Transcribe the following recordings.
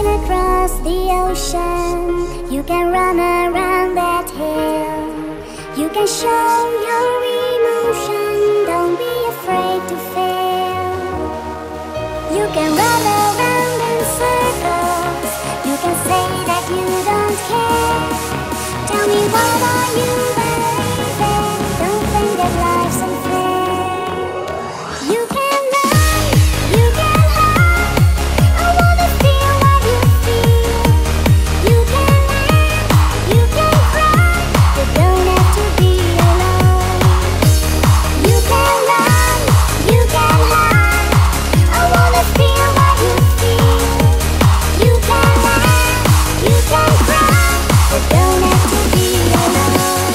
sail across the ocean. You can run around that hill. You can show your emotion. Don't be afraid to fail. You can run around in circles. You can say that you don't care. Tell me, what are you believing? Don't think that life's unfair. You can run, you can hide. I wanna feel what you feel. You can laugh, you can cry. You don't have to be alone. You can run, you can hide. I wanna feel what you feel. You can laugh, you can cry. You don't have to be alone.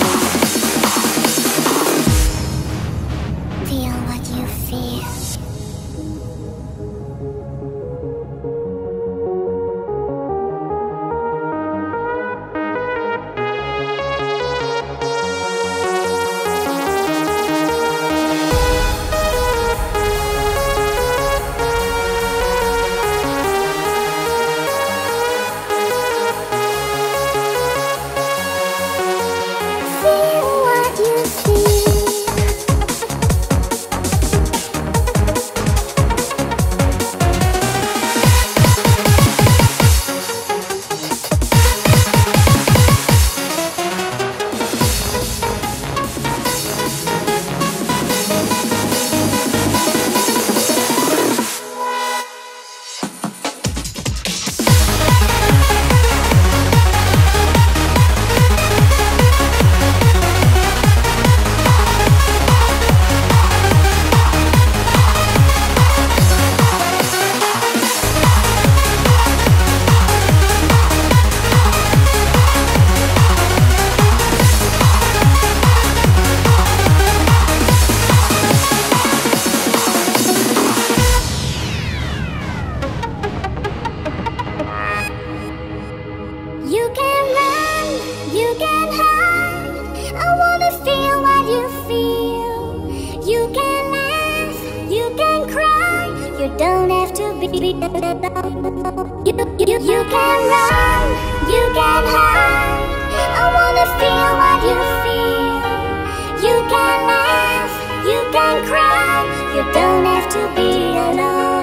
Feel what you feel. Feel what you feel. You can run, you can hide. I wanna feel what you feel. You can laugh, you can cry. You don't have to be alone. You can run, you can hide. I wanna feel what you feel. You can laugh, you can cry. You don't have to be alone.